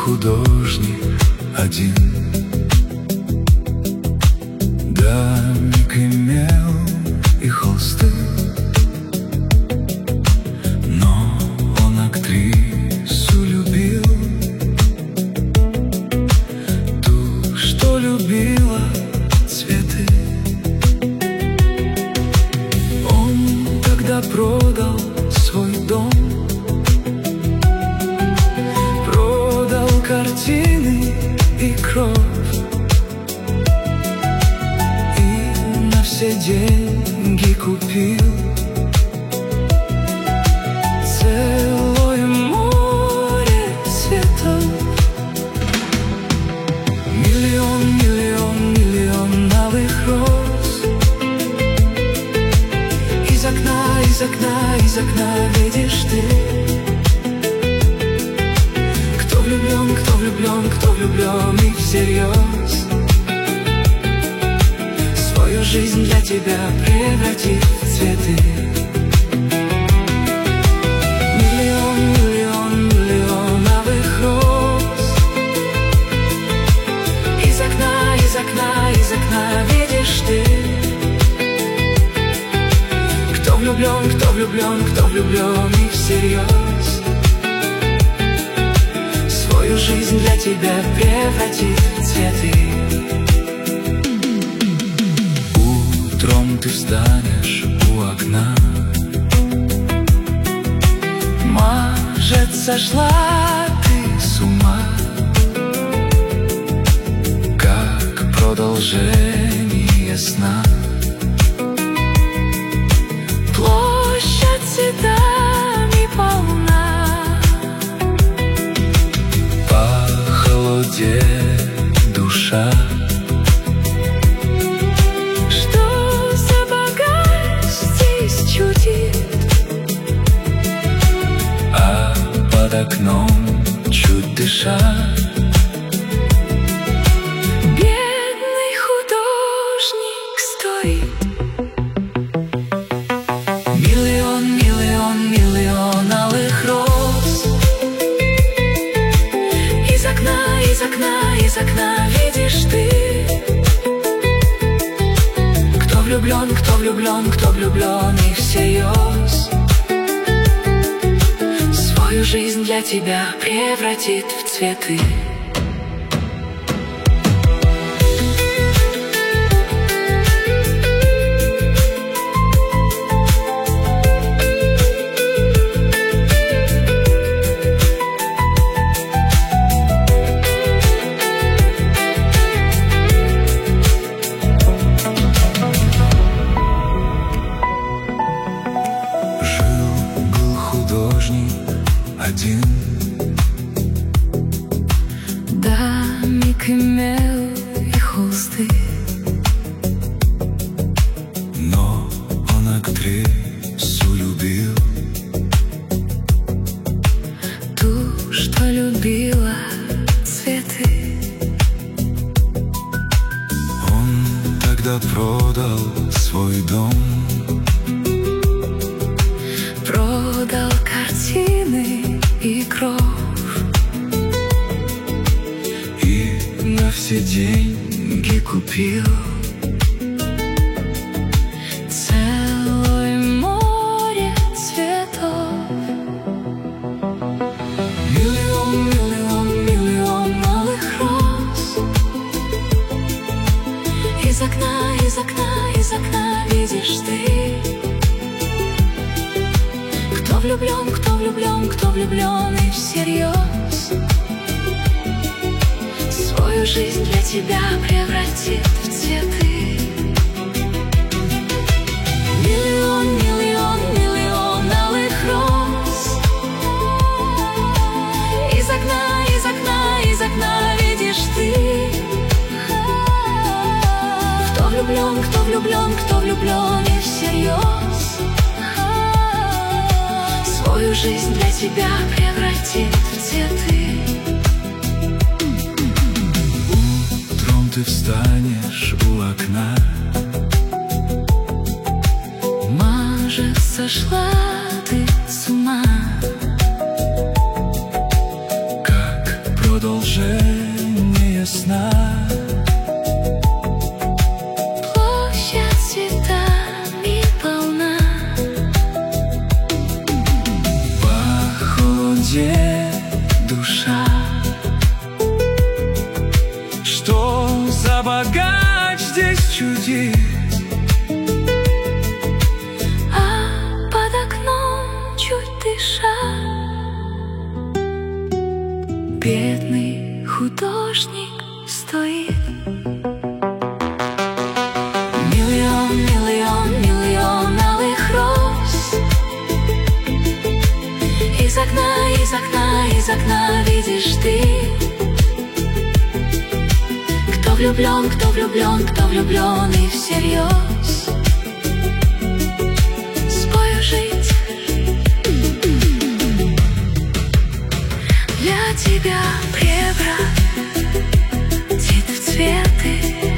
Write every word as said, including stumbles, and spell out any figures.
художник один. Домик имел и холсты, но он актрису любил, ту, что любила цветы. Он тогда продал свой дом, продал картины и кровь, и на все деньги купил целое море цветов. Миллион, миллион, миллион алых роз. Из окна, из окна, из окна видишь ты. Кто влюблен, кто влюблен, кто влюблен и всерьез, свою жизнь для тебя превратит в цветы. Миллион, миллион, миллион алых роз. Из окна, из окна, из окна видишь ты. Кто влюблен, кто влюблен, кто влюблен и всерьез, свою жизнь для тебя превратит в цветы. Утром ты встанешь у окна, может, сошла ты с ума, как продолжение сна. Площадь цветами полна, похолодеет душа. Что за богать здесь чудит, а под окном чуть дыша бедный художник стоит. Миллион, миллион, миллион алых роз. Из окна, из окна, из окна видишь ты. Кто влюблен, кто влюблен, кто влюблен и всерьез, свою жизнь для тебя превратит в цветы. Один домик имел и холсты, но он актрису любил, ту, что любила цветы. Он тогда продал свой дом, продал картины и кровь, и на все деньги купил целое море цветов. миллион, миллион, миллион алых роз. Из окна, из окна, из окна видишь ты. Кто влюблен, кто влюблен, кто влюблен и всерьез, свою жизнь для тебя превратит в цветы. Миллион, миллион, миллион алых роз. Из окна, из окна, из окна видишь ты. Кто влюблен, кто влюблен, кто влюблен и всерьез, свою жизнь для тебя превратит в цветы. Утром ты встанешь у окна, может, сошла ты с ума, как продолжение сна. Площадь цветами полна. В походе душа, что за богач здесь чудит. А под окном, чуть дыша, бедный художник стоит. Миллион, миллион, миллион алых роз. Из окна, из окна, из окна видишь ты. Кто влюблен, кто влюблен, кто влюблен и всерьез. Спою жить для тебя, превратит в цветы.